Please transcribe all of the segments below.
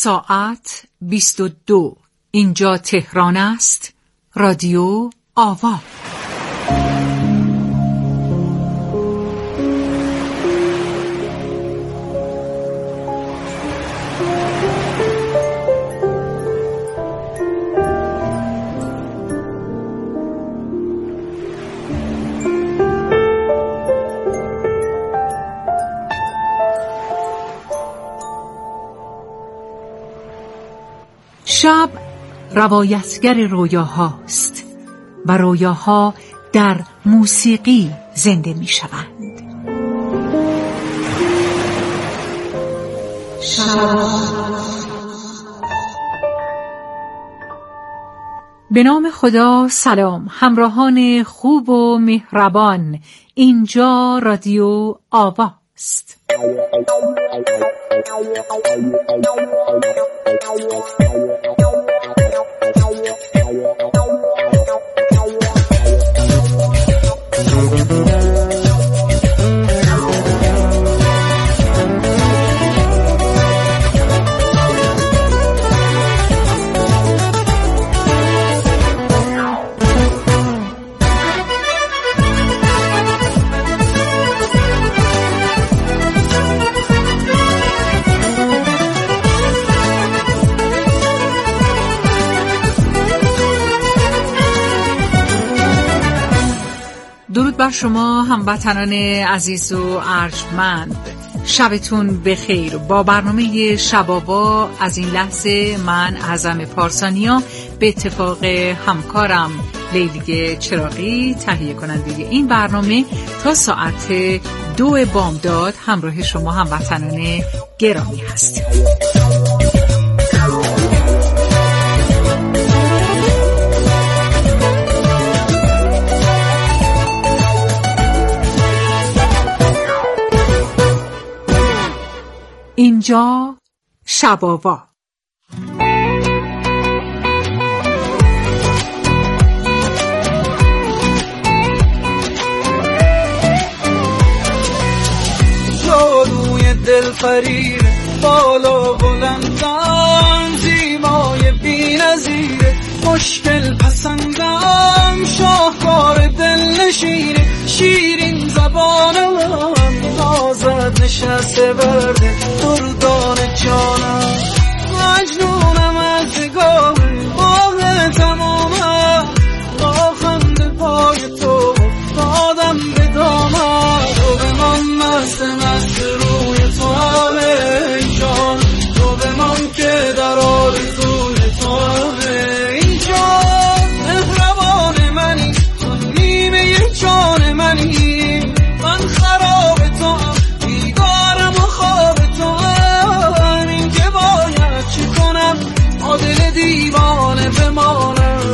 ساعت 22. اینجا تهران است. رادیو آوا. شب روایتگر رویاهاست و رویاها در موسیقی زنده می شوند. به نام خدا. سلام همراهان خوب و مهربان، اینجا رادیو آوا است. درود بر شما هموطنان عزیز و ارجمند، شبتون بخیر. با برنامه شب آوا از این لحظه من اعظم پارسانیا به اتفاق همکارم لیلی چراغی تهیه کننده این برنامه تا ساعت 2 بامداد همراه شما هموطنان گرامی هستیم. اینجا شب آوا. جادوی دلفریب بالا بلندم، زیبای بی‌نظیره، مشکل پسندم، شاهکار دلنشینه، شیرین زبانم، نازد نشسته برده دردان جانم، مجنونم از نگاه ماه تمامم، با خنده پای تو دادم به دامم، تو به من مست روی تو همه جان، تو به من که در آرزوی تو همه جان، مهربان منی، تو نیمه جان منی، من خراب تو هم، بیگارم و خواب تو هم، این که باید چی کنم تا دل دیوانه بمانم،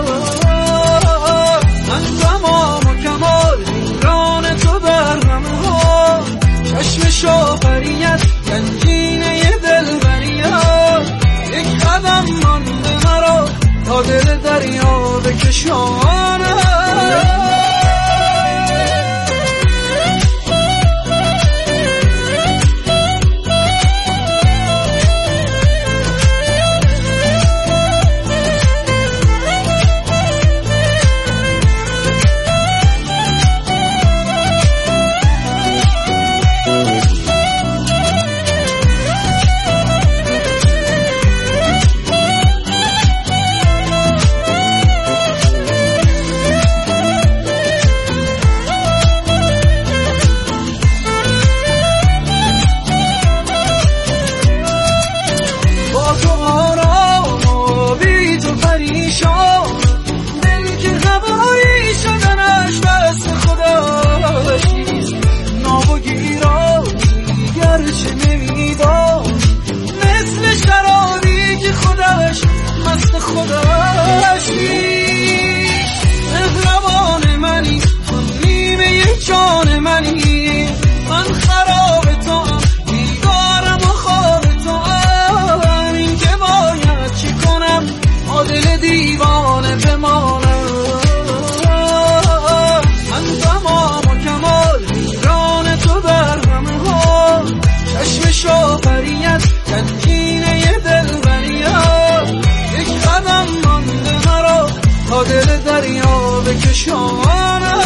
من تمام و کمال ویران تو برم ها، چشم شافریت گنجینه دلبریت، یک قدم مانده مرا تا دل دریا بکشانم. بکشانم.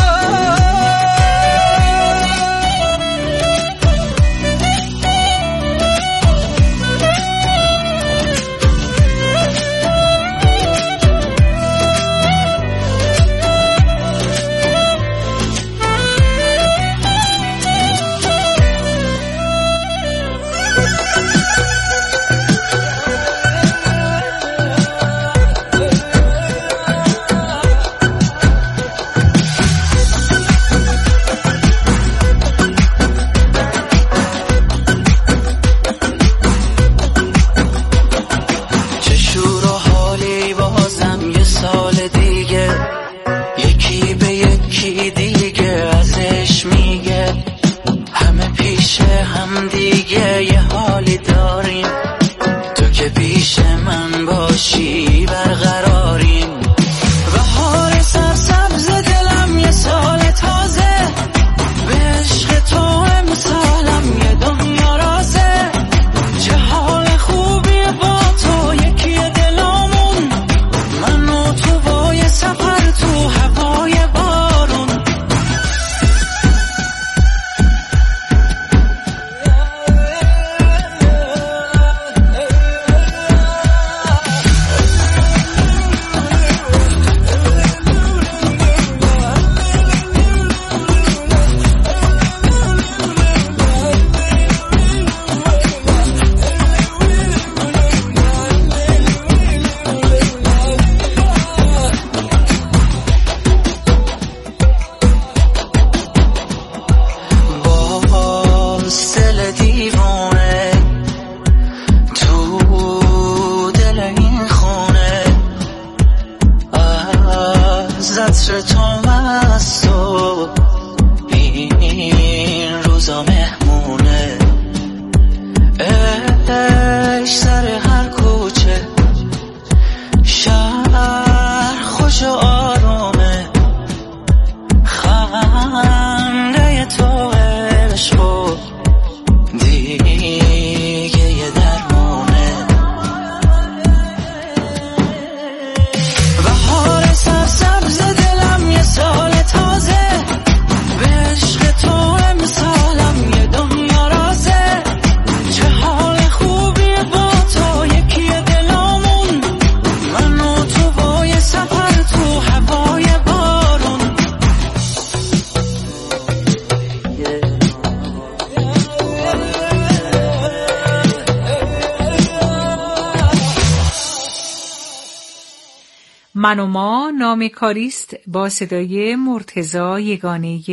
من و ما نام کاریست با صدای مرتضی یگانه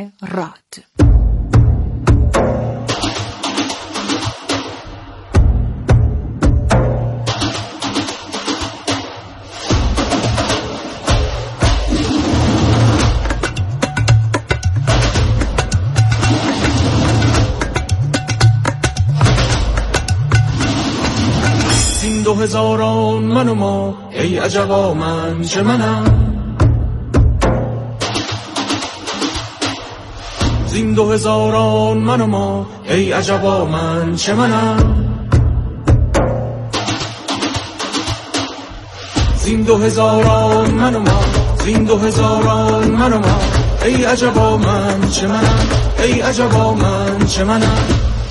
راد. این 2000 من و ما، ای عجبا من چه منم. این 2000 من و ما، ای عجبا من چه منم. این 2000 من و ما، این 2000 من و ما، ای عجبا من چه منم، ای عجبا من چه منم.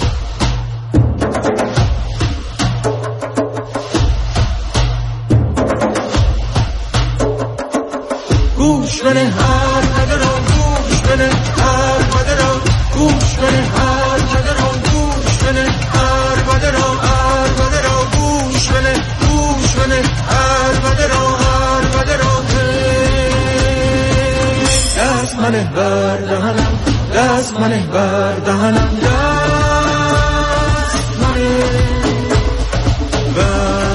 گوش بده هر مدران، گوش بده هر مدران، گوش بده هر مدران، گوش بده هر مدران، هر مدران، گوش بده، گوش بده هر مدران، هر مدران. دست منه بر دهنم، دست منه بر دهنم، دست منه بر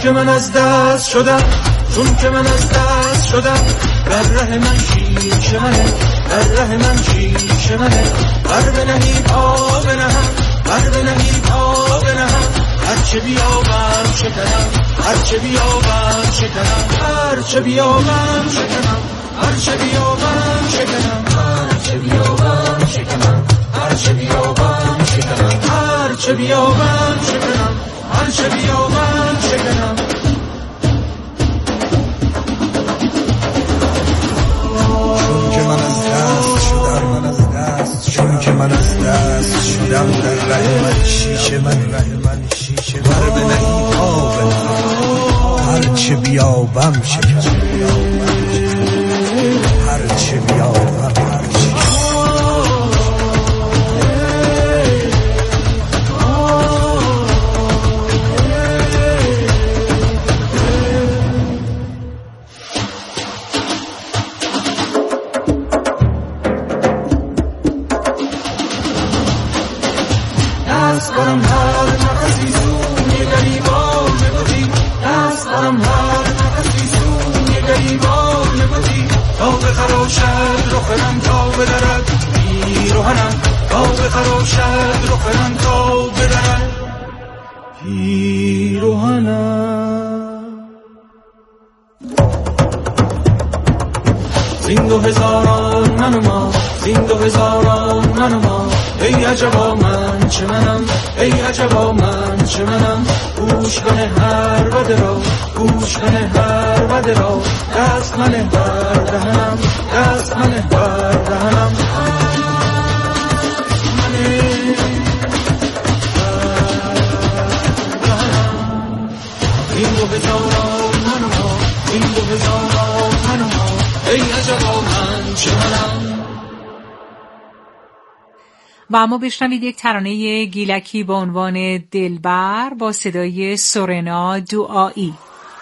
که من از دست شدم، چون که من از دست شدم. در ره من شیشه منه، در ره من شیشه منه. بر بنهی پا بنهم، بر بنهی پا بنهم. هرچه بیابم شکنم، هرچه بیابم شکنم. هرچه بیابم شکنم، هرچه بیابم شکنم. هرچه بیابم شکنم، هرچه بیابم شکنم. هرچه بیابم شکنم، هرچه بیابم شکنم. چون که من از دست شدم، در ره من شیشه من، بر بنهی پا بنهم. هرچه بیابم شکنم، هرچه بیابم برم هر نفسی سوی گریبان بودی، دست برم هر نفسی سوی گریبان بودی. تا بخراشد رخنم تا بدرد پیرهنم، تا بخراشد رخنم تا بدرد پیرهنم. زین 2000 من و ما، زین 2000 من و ما. ای عجبا من چه منم، ای عجبا من چه منم. گوش کنه هر بده را، گوش کنه هر بده را. دست منه بر دهنم، دست منه بر دهنم. منه بر دهنم. این 2000 من و ما، این 2000 من و ما. ای عجبا من چه منم. و اما بشنوید یک ترانه گیلکی با عنوان دلبر با صدای سورنا دعایی.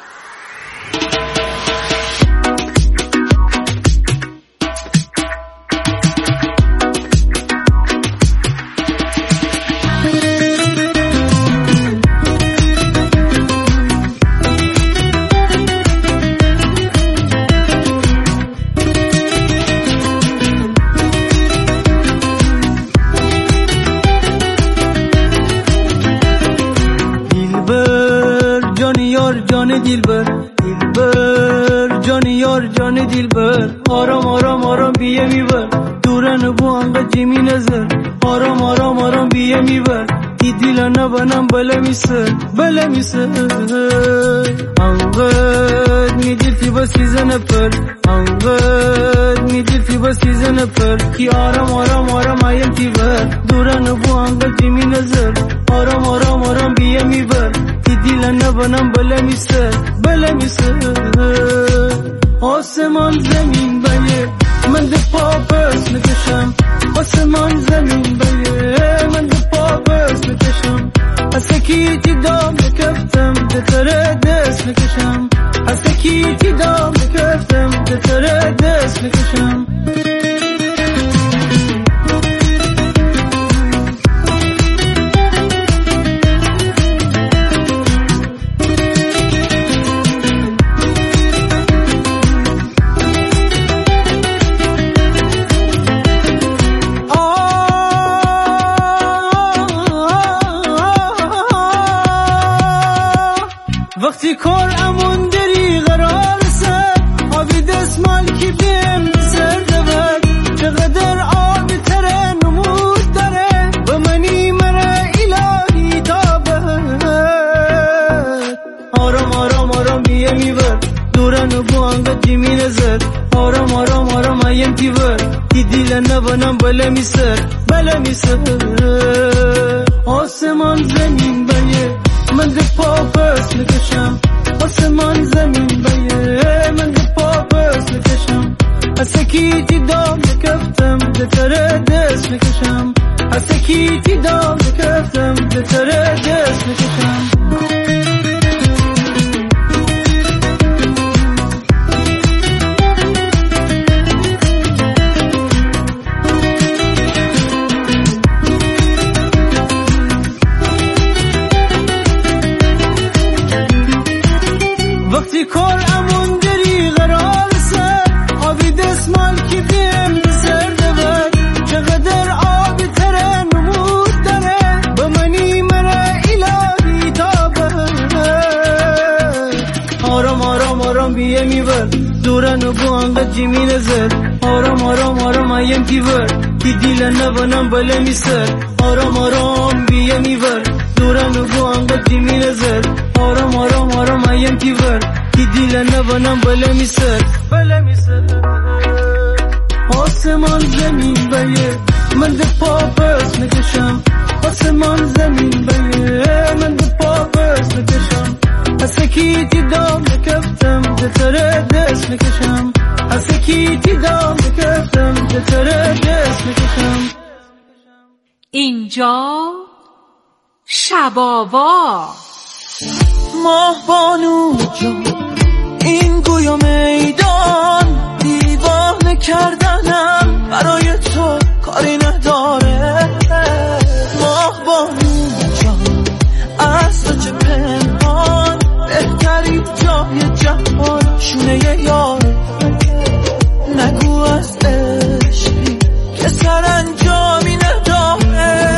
جان دلبر، دلبر جان یار جان دلبر. آرام آرام آرام بیه میبر، دورن بو انقدر جمی نظر. آرام آرام آرام بیه میبر، ای دیلانه بنام بله میسر، بله میسر. انقدر میدیرتی با 13 نفر، انقدر میدیرتی با 13 نفر. کی آرام آرام آرام آیم تیبر، دورن بو انقدر جمی نظر. آرام آرام آرام بیه میبر، دیلانه بنام بله میسر، بله میسر. آسمان زمین بیه، من ده پا بس نکشم. آسمان زمین بیه، من ده پا بس نکشم. حسکیتی دام نکفتم، ده تره دست نکشم. حسکیتی دام نکفتم، ده تره دست نکشم. وقتی کار امون داری قرار سر، آبی دستمال کی بیم سر دور. چقدر آبی تره نمود داره، و منی مره الهی تابه. آرام آرام آرام بیه میبر، دورن بو انقدر جمی نظر. آرام آرام آرام آیم تیبر، دی دیلنه بنام بله میسر، بله میسر. آسمان زمین بیه، من ده پا بس نکشم. آسمان زمین بیه، من ده پا بس نکشم. حسکیتی دام نکفتم، ده تره دست نکشم. حسکیتی دام نکفتم، ده تره دست نکشم. بیه میبر دورن و بو انقدر جیمی نزر آرام آرام آرام ایم تیور کی دیل نبانم بله میسر آرام آرام بیه میبر دورن و بو انقدر جیمی نزر آرام آرام آرام ایم تیور کی دیل نبانم بله میسر آسمان زمین بیه من ده پاپس نکشم آسمان زمین بیه من ده پاپس نکشم اسکیتی دام نکفتم ده تره دست نکشم اسکیتی دام نکفتم ده تره دست نکشم. اینجا شبابا ماه بانو جان این گویا میدان دیوانه کردنم برای تو کاری نداره ماه بانو جان از تو چه پنهان بهترین جای جهان شونه یاره نگو از عشقی که سرانجامی نداره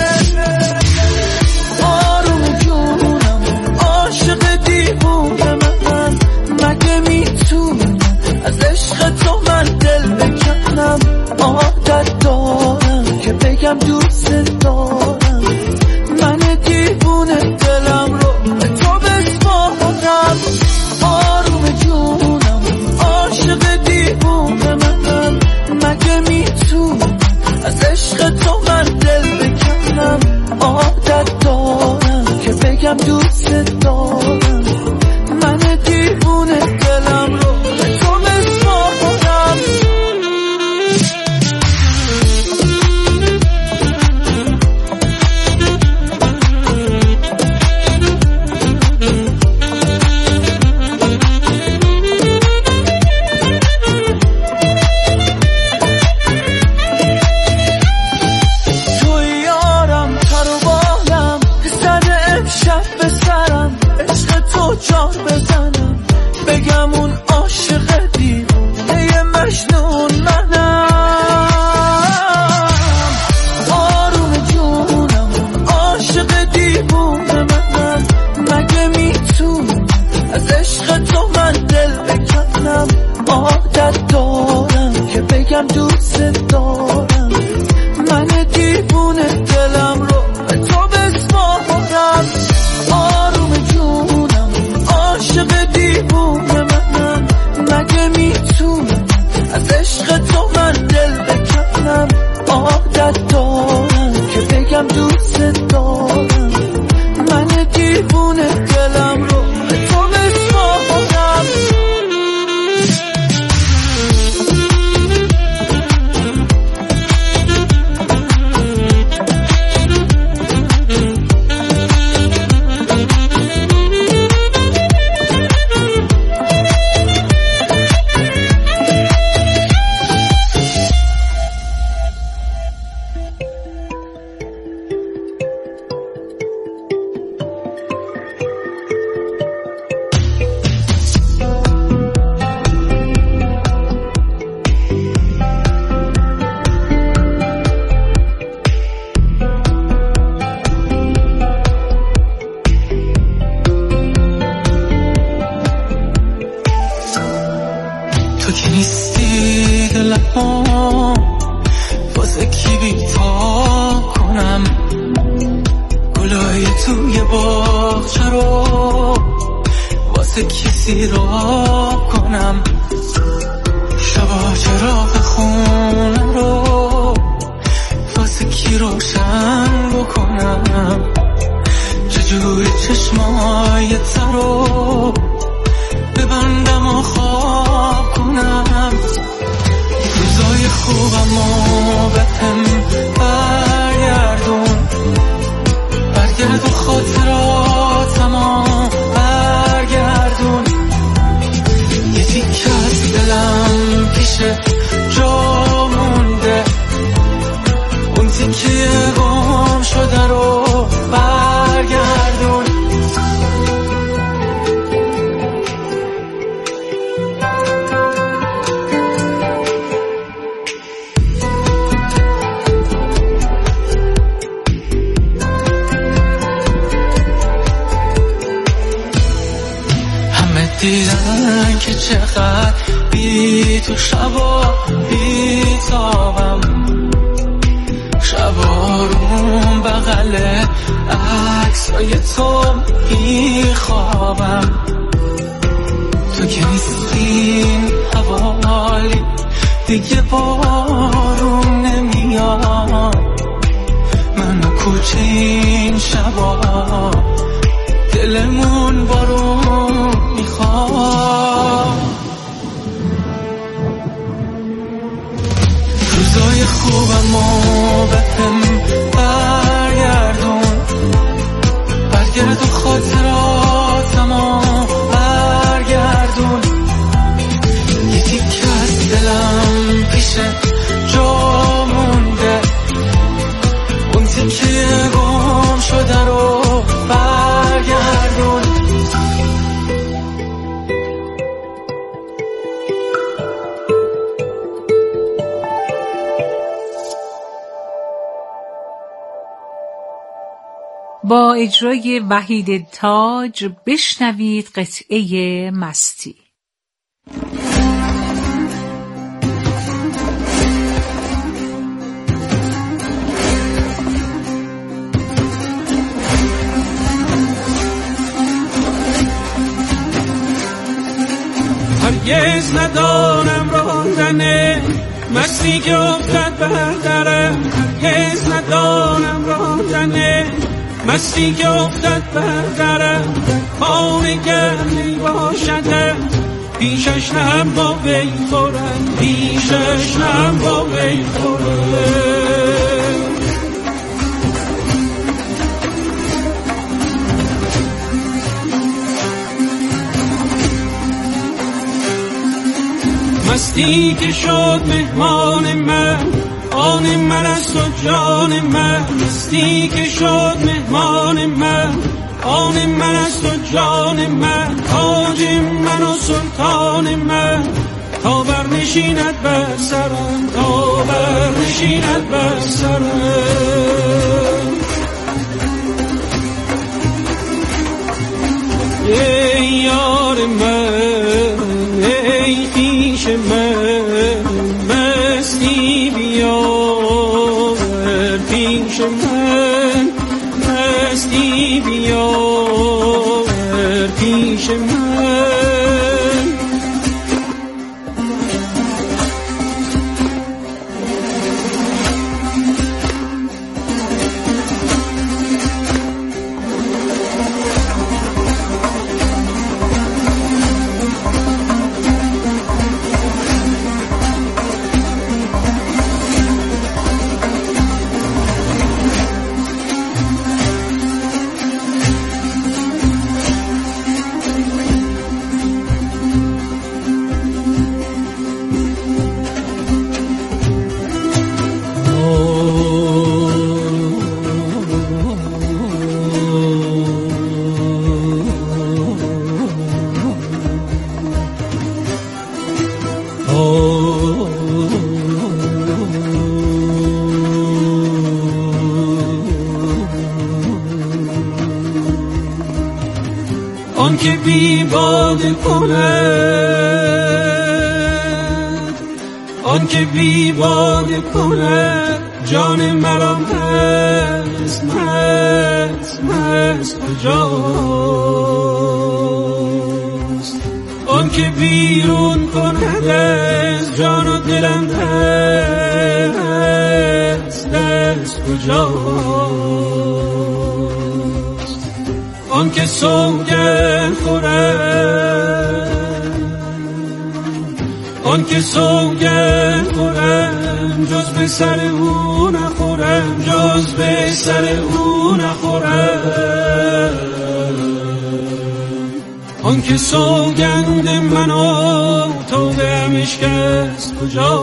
آروم جونم عاشق دیوونه من مگه میتونم از عشق تو من دل بکنم عادت دارم که بگم دوست دارم من دیوونه دلم رو به تو بسپارم آروم جونم عاشق دیوونه من مگه میتونم از عشق تو من دل بکنم عادت دارم که بگم دوست دارم من دیوونه دلم رو به تو بسپارم. تو یارم تر و بالم پسر امشب به سرم عشق تو جان بزنم بگم اون عاشق دیوونه مجنون منم آروم جونم عاشق دیوونه من مگه میتونم از عشق تو من دل بکنم عادت دارم که بگم دوست دارم من دیوونه دلم رو به تو بسپارم آروم جونم عاشق دیوونه من مگه میتونم از عشق تو من دل بکنم عادت دارم که بگم دوست دارم من دیوونه دلم رو به تو بسپارم. تو که نیستی دلم واسه کی بیتا کنم گلای توی باغچه رو واسه کی سیراب کنم شبا چراغ خونه رو واسه کی روشن بکنم چجوری چشمای تر رو ببندم و خواب کنم روزای خوبم و به هم برگردون خاطراتم و برگردون یه تیکه از دلم پیشه جا مونده اون تیکه گم شده رو برگردون دیدن که چقدر بی تو شبا بی تابم، شبا روم بغل عکسای تو میخوابم. تو که نیستی حوالی دیگه بارون نمیاد، من و کوچه این شبا دلمون بارون میخواد. روزای خوبم و بهم برگرد و خاطراتمو برگردون. یه تیکه از دلم پیش جا مونده، اون تیکه گم شده رو برگردون. با اجرای وحید تاج بشنوید قطعه مستی. هرگز ندانم راندن مستی که افتد بر درم، هرگز ندانم راندن مستی که افتد بر درم. خانه گرمی باشد پیشش نهم با وی خورم، پیشش نهم با وی خورم. مستی که شد مهمان من، آن من است و جان من. مستی که شد مهمان من، آن من است و جان من. تاج من و سلطان من، تا برنشیند بر سرم، تا برنشیند بر سرم. ای یار من، ای خویش من، مستی بیاور پیش من، مستی بیاور پیش من. آن که بی باده کند، آن که بی باده کند جان مرا مست مست مست کجاست؟ آن که بیرون کند از جان و دلم دست دست کجاست؟ آن که سوگند خورم، آن که سوگند خورم جز به سر او نخورم، جز به سر او نخورم. آن که سوگند منو توبه‌ام شکست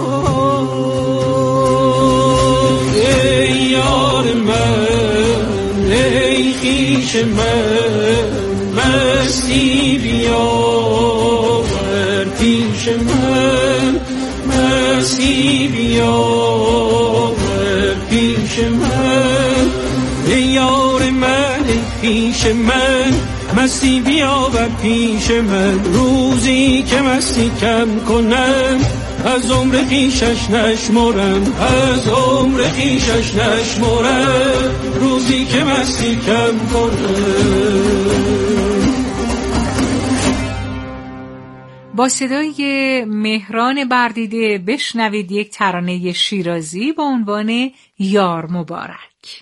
کجاست؟ ای یار من، ای خویش من، مستی بیاور پیش من، مستی بیاور پیش من. ای یار من، ای خویش من، مستی بیاور پیش من، روزی که مستی کم کنم از عمر پیشش نشمرم، از عمر پیشش نشمرم، روزی که مستی کم کنم. با صدای مهران بردیده بشنوید یک ترانه شیرازی با عنوان یار مبارک.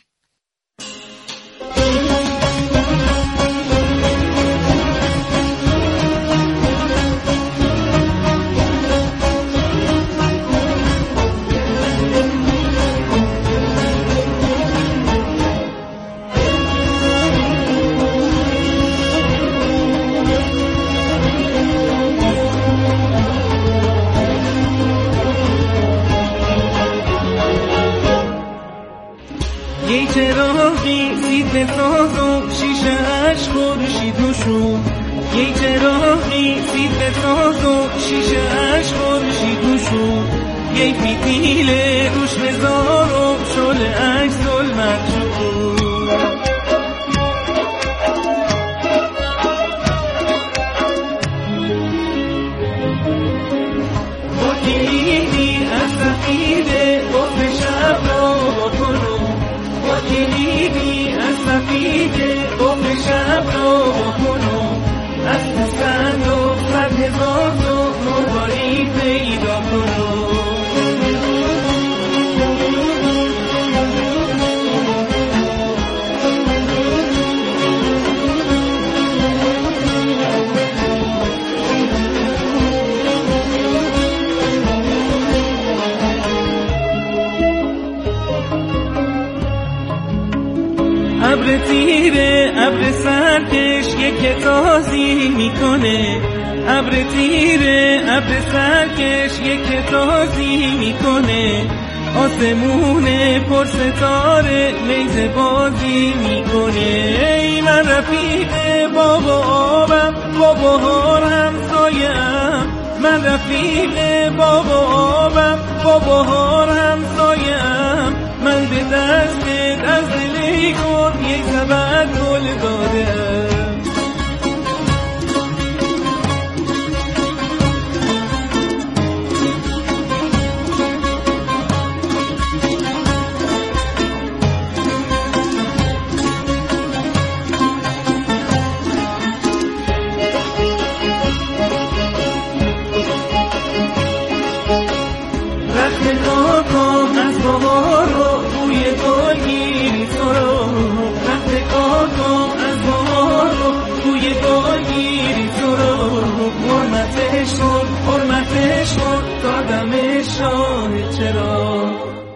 یه چراغی سیب ساز و شیشه اش خورشید نشون، یه چراغی سیب ساز و شیشه اش خورشید نشون، یه پیتیل روش بزار و شل اش ظلمت شون. با کلیدی از سفیده قفل شب را بکنو، با کلیدی از سفیده قفل شب را بکنو، از پسند و صد هزار تو مباری پیدا کنو. ابر تیره ابر سرکش یک تازی میکنه، ابر تیره ابر سرکش یک تازی میکنه، آسمون پر ستاره نیزه بازی میکنه. ای من رفیق باب و آبم، با بهار همسایه‌ام، من رفیق باب و آبم، با بهار همسایه‌ام، من به دست از دلی کن یک سبد گل دادم. حرمتش کن دادم شاه چرا.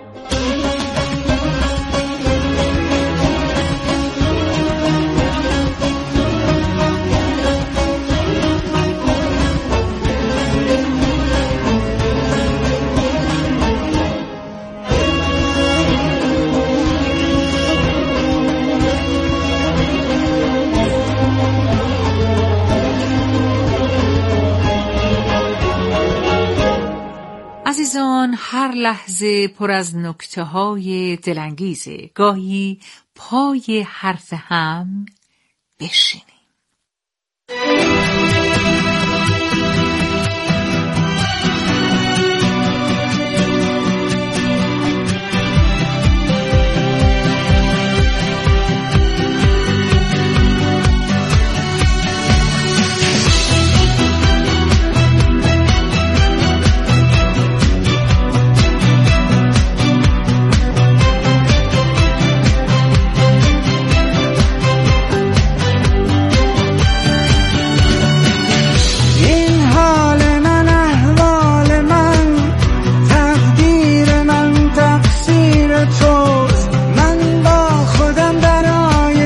عزیزان، هر لحظه پر از نکته‌های دلانگیزه، گاهی پای حرف هم بشینید.